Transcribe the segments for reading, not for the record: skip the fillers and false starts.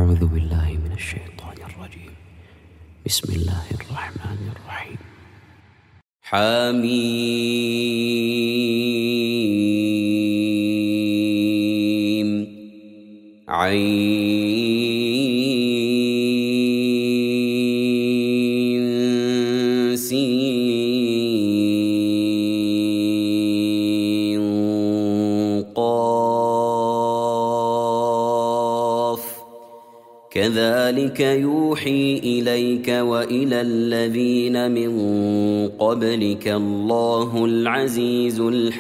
أعوذ بالله من الشيطان الرجيم. بسم الله الرحمن الرحيم. حميم عين سين قاف كذلك يوحي إليك وإلى الذين من قبلك الله العزيز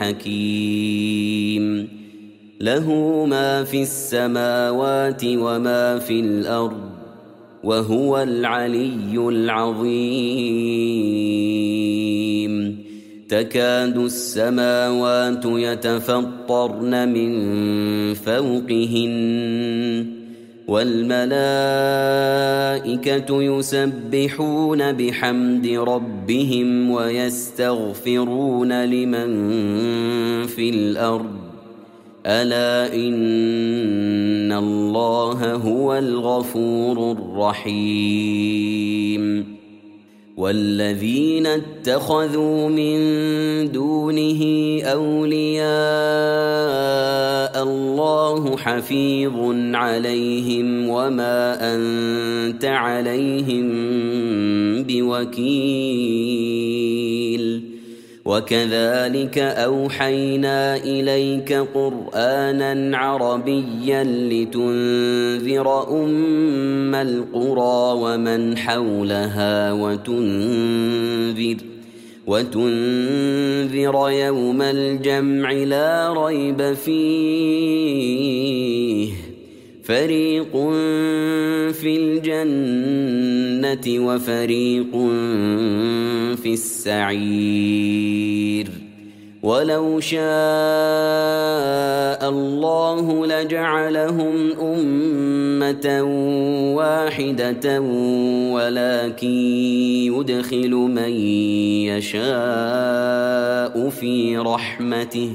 الحكيم له ما في السماوات وما في الأرض وهو العلي العظيم تكاد السماوات يتفطرن من فوقهن والملائكة يسبحون بحمد ربهم ويستغفرون لمن في الأرض ألا إن الله هو الغفور الرحيم والذين اتخذوا من دونه أولياء الله حفيظ عليهم وما أنت عليهم بوكيل وكذلك أوحينا إليك قرآنا عربيا لتنذر أم القرى ومن حولها وتنذر يوم الجمع لا ريب فيه فريق في الجنة وفريق في السعير ولو شاء الله لجعلهم أمة واحدة ولكن يدخل من يشاء في رحمته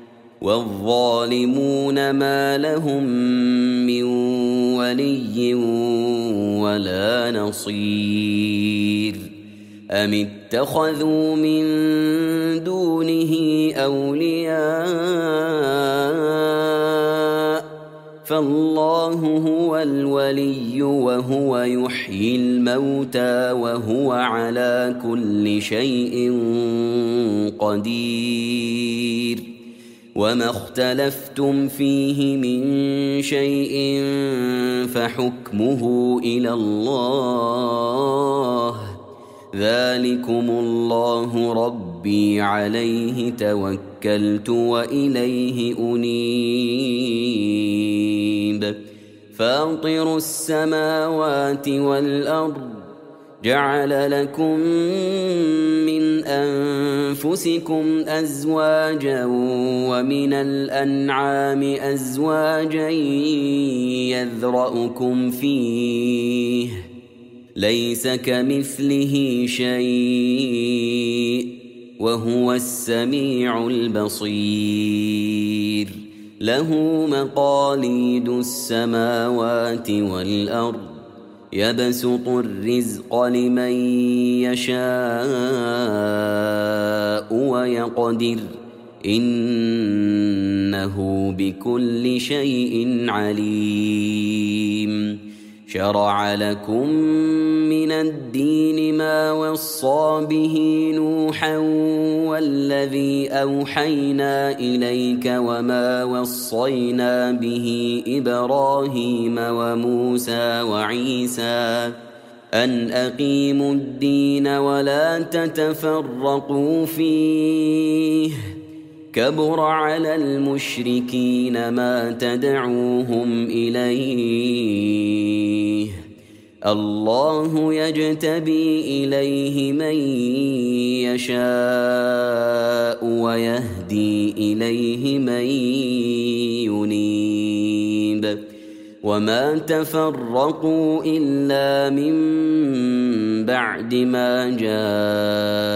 والظالمون ما لهم من ولي ولا نصير أم اتخذوا من دونه أولياء فالله هو الولي وهو يحيي الموتى وهو على كل شيء قدير وما اختلفتم فيه من شيء فحكمه إلى الله ذلكم الله ربي عليه توكلت وإليه أنيب فاطر السماوات والأرض جعل لكم من أنفسكم أزواجا ومن الأنعام أزواجا يذرأكم فيه ليس كمثله شيء وهو السميع البصير له مقاليد السماوات والأرض يبسط الرزق لمن يشاء ويقدر إنه بكل شيء عليم شرع لكم من الدين ما وصى به نوحا والذي أوحينا إليك وما وصينا به إبراهيم وموسى وعيسى أن أقيموا الدين ولا تتفرقوا فيه كبر على المشركين ما تدعوهم إليه الله يجتبي إليه من يشاء ويهدي إليه من ينيب وما تفرقوا إلا من بعد ما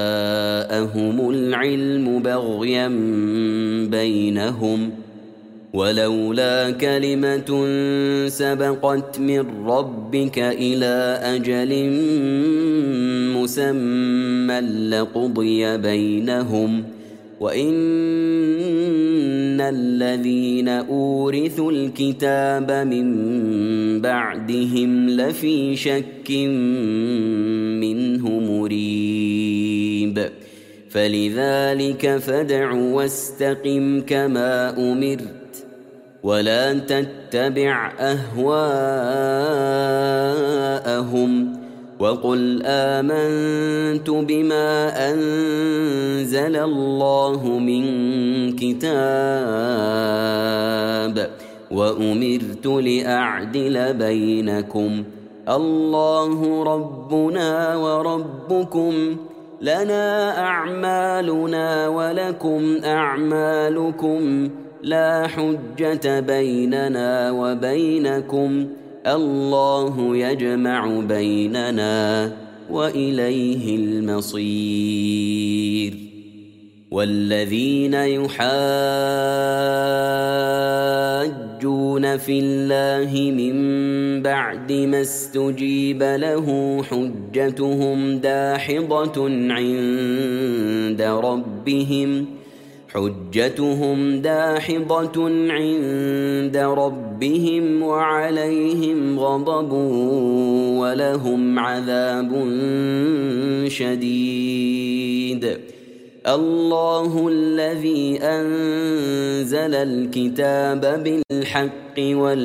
جاءهم العلم بغيا بينهم ولولا كلمة سبقت من ربك إلى أجل مسمى لقضي بينهم وإن الذين أورثوا الكتاب من بعدهم لفي شك منه مريب فلذلك فادع واستقم كما أمرت ولا تتبع أهواءهم وقل آمنت بما أنزل الله من كتاب وأمرت لأعدل بينكم الله ربنا وربكم لنا أعمالنا ولكم أعمالكم لا حجة بيننا وبينكم الله يجمع بيننا وإليه المصير والذين يحاجون في الله من بعد ما استجيب له حجتهم داحضة عند ربهم وعليهم غضب ولهم عذاب شديد الله الذي أنزل الكتاب بالحق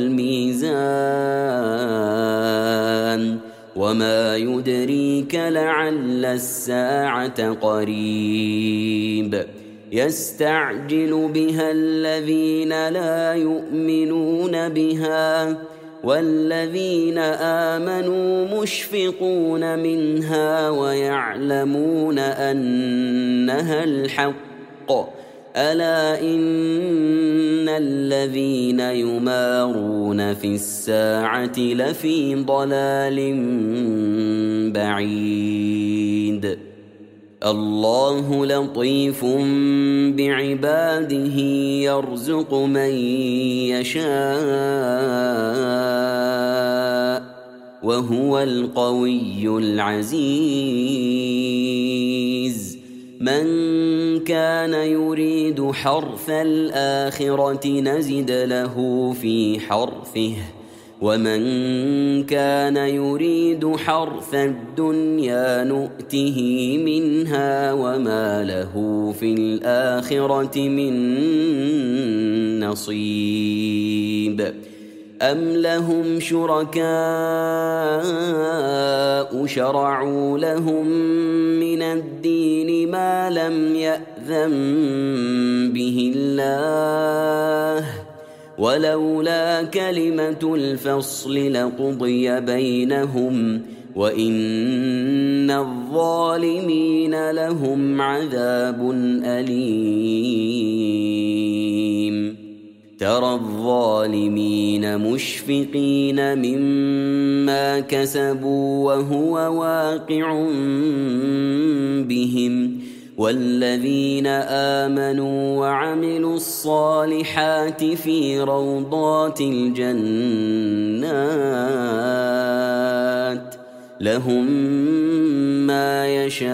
والميزان وما يدريك لعل الساعة قريب يستعجل بها الذين لا يؤمنون بها والذين آمنوا مشفقون منها ويعلمون أنها الحق ألا إن الذين يمارون في الساعة لفي ضلال بعيد الله لطيف بعباده يرزق من يشاء وهو القوي العزيز من كان يريد حرث الآخرة نزد له في حرثه ومن كان يريد حرث الدنيا نؤته منها وما له في الآخرة من نصيب أم لهم شركاء شرعوا لهم من الدين ما لم يأذن به الله ولولا كلمة الفصل لقضي بينهم وإن الظالمين لهم عذاب أليم ترى الظالمين مشفقين مما كسبوا وهو واقع بهم والذين آمنوا وعملوا الصالحات في روضات الجنات لهم ما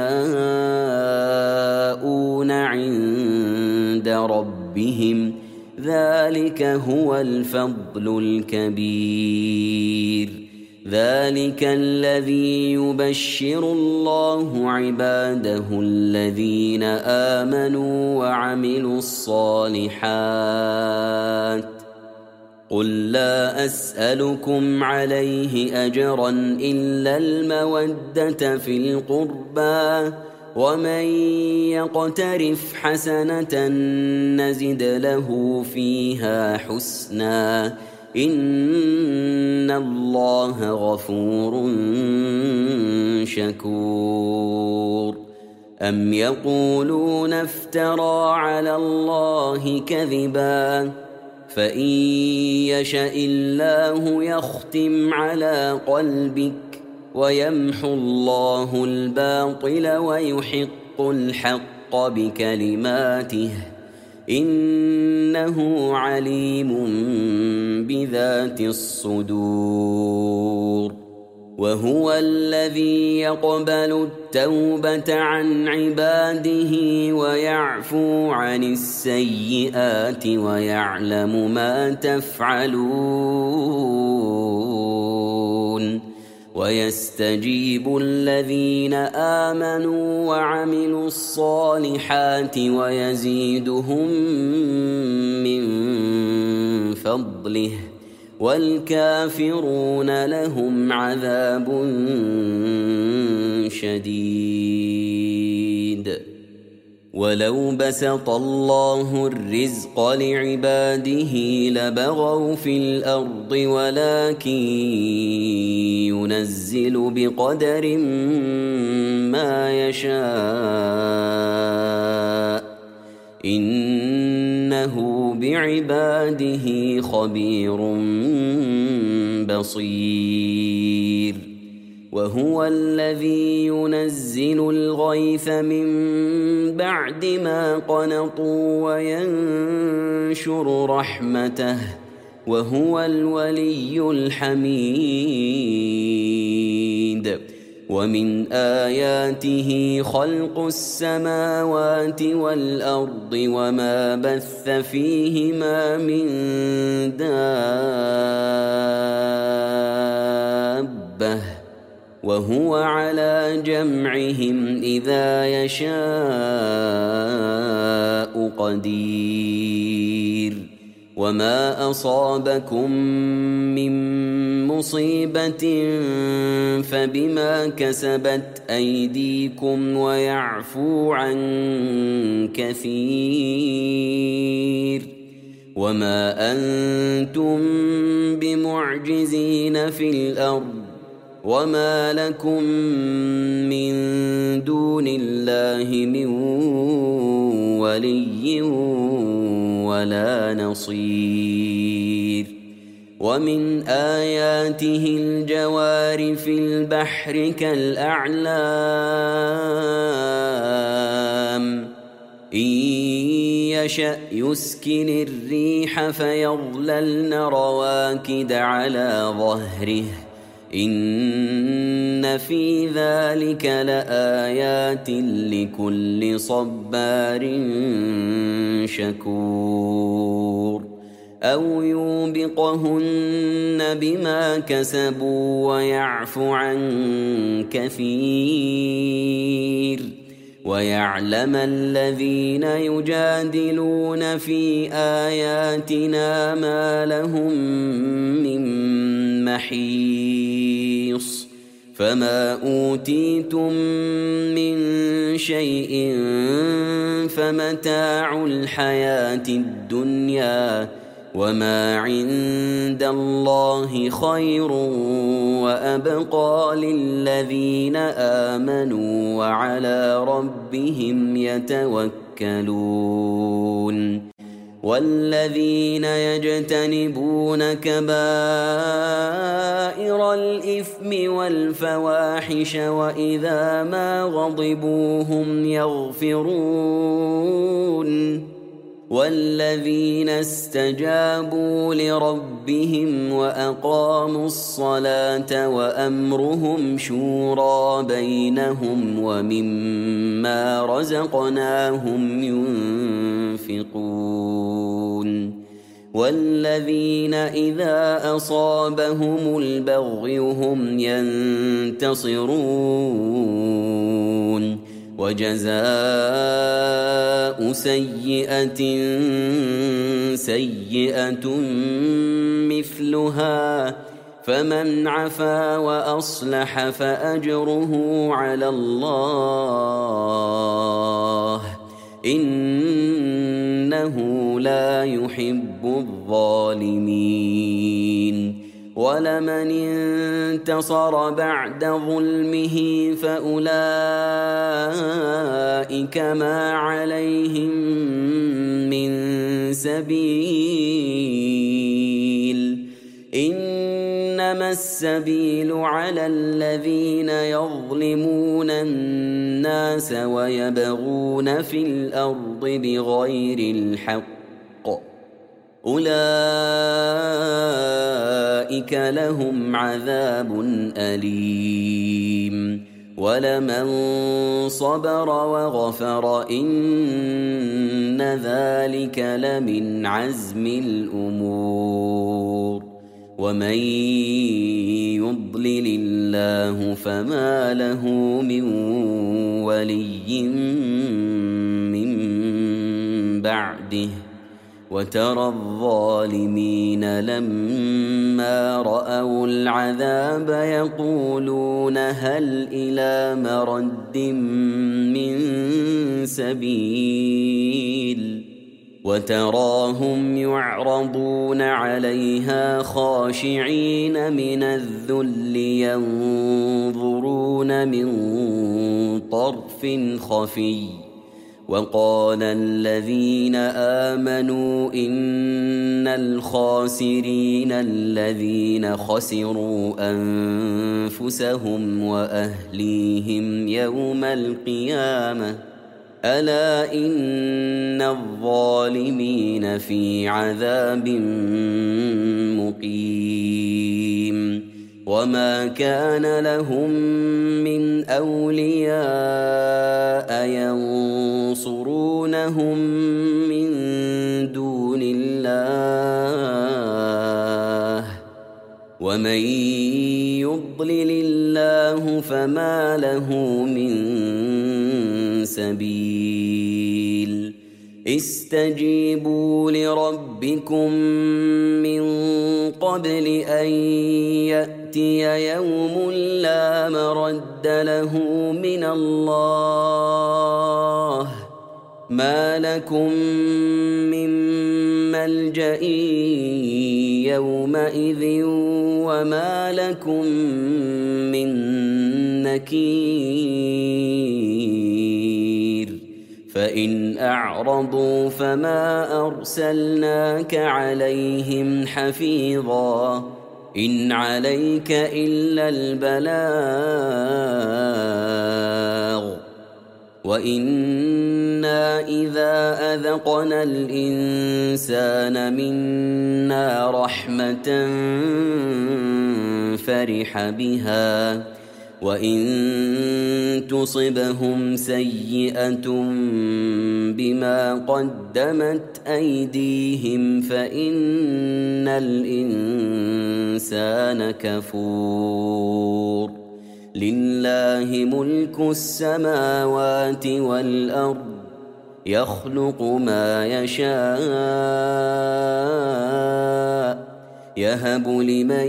يشاءون عند ربهم ذلك هو الفضل الكبير ذلك الذي يبشر الله عباده الذين آمنوا وعملوا الصالحات قل لا أسألكم عليه أجرا إلا المودة في القربى ومن يقترف حسنة نزد له فيها حسنا إن الله غفور شكور أم يقولون افترى على الله كذبا فإن يشأ الله يختم على قلبك ويمحو الله الباطل ويحق الحق بكلماته إنه عليم بذات الصدور. وهو الذي يقبل التوبة عن عباده ويعفو عن السيئات ويعلم ما تفعلون، ويستجيب الذين آمنوا وعملوا الصالحات ويزيدهم من فضله، والكافرون لهم عذاب شديد. ولو بسط الله الرزق لعباده لبغوا في الأرض ولكن ينزل بقدر ما يشاء إنه بعباده خبير بصير. وهو الذي ينزل الغيث من بعد ما قنطوا وينشر رحمته وهو الولي الحميد. ومن آياته خلق السماوات والأرض وما بث فيهما من دابة وهو على جمعهم إذا يشاء قدير. وما أصابكم من مصيبة فبما كسبت أيديكم ويعفو عن كثير. وما أنتم بمعجزين في الأرض وما لكم من دون الله من ولي ولا نصير. ومن آياته الجوار في البحر كالأعلام إن يشأ يسكن الريح فيظللن رواكد على ظهره إن في ذلك لآيات لكل صبار شكور. أو يوبقهن بما كسبوا ويعفو عن كثير. ويعلم الذين يجادلون في آياتنا ما لهم من محيص. فما أوتيتم من شيء فمتاع الحياة الدنيا وما عند الله خير وأبقى للذين آمنوا وعلى ربهم يتوكلون. والذين يجتنبون كبائر الإثم والفواحش وإذا ما غضبوا هم يغفرون. والذين استجابوا لربهم وأقاموا الصلاة وأمرهم شورى بينهم ومما رزقناهم ينفقون. والذين إذا أصابهم البغي هم ينتصرون. وجزاء سيئة سيئة مثلها فمن عفا وأصلح فأجره على الله إنه لا يحب الظالمين. ولمن انتصر بعد ظلمه فأولئك ما عليهم من سبيل إنما إنما السبيل على الذين يظلمون الناس ويبغون في الأرض بغير الحق أولئك لهم عذاب أليم ولمن صبر وغفر إن ذلك لمن عزم الأمور ومن يضلل الله فما له من ولي من بعده وترى الظالمين لما رأوا العذاب يقولون هل إلى مرد من سبيل وتراهم يعرضون عليها خاشعين من الذل ينظرون من طرف خفي وقال الذين آمنوا إن الخاسرين الذين خسروا أنفسهم وأهليهم يوم القيامة ألا إن الظالمين في عذاب مقيم وما كان لهم من أولياء ينصرونهم من دون الله ومن يضلل الله فما له من سبيل استجيبوا لربكم من قبل أن يأتي يوم لا مرد له من الله ما لكم من ملجأ يومئذ وما لكم من نكير فإن أعرضوا فما أرسلناك عليهم حفيظا إن عليك إلا البلاغ وإنا إذا أذقنا الإنسان منا رحمة فرح بها وإن تصبهم سيئة بما قدمت أيديهم فإن الإنسان كفور لله ملك السماوات والأرض يخلق ما يشاء يهب لمن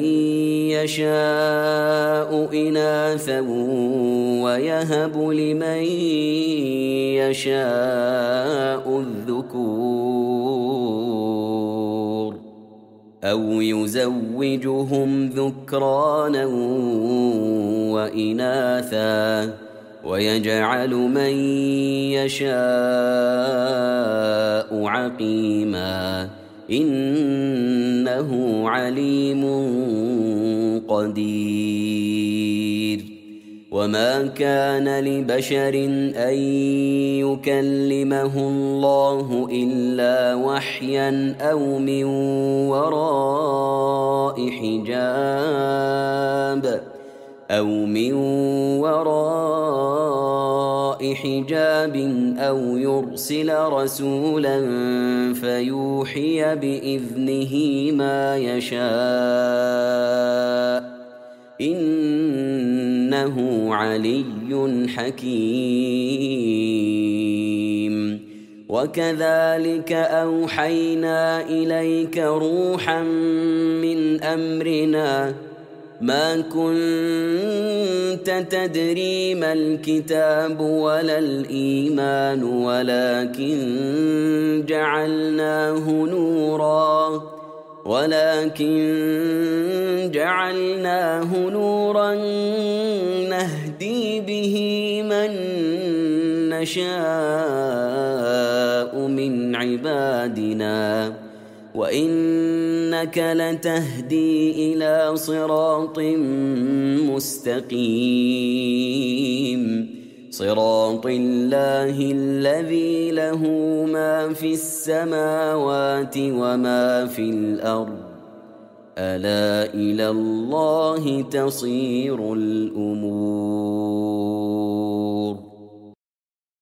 يشاء إناثا ويهب لمن يشاء الذكور أو يزوجهم ذكرانا وإناثا ويجعل من يشاء عقيما إنه عليم قدير وما كان لبشر أن يكلمه الله إلا وحيا أو من وراء حجاب أو يرسل رسولا فيوحي بإذنه ما يشاء إنه علي حكيم وكذلك أوحينا إليك روحا من أمرنا ما كنت تدري ما الكتاب ولا الإيمان ولكن جعلناه نورا نهدي به من نشاء من عبادنا وإنك وإنك لتهدي إلى صراط مستقيم صراط الله الذي له ما في السماوات وما في الأرض ألا إلى الله تصير الأمور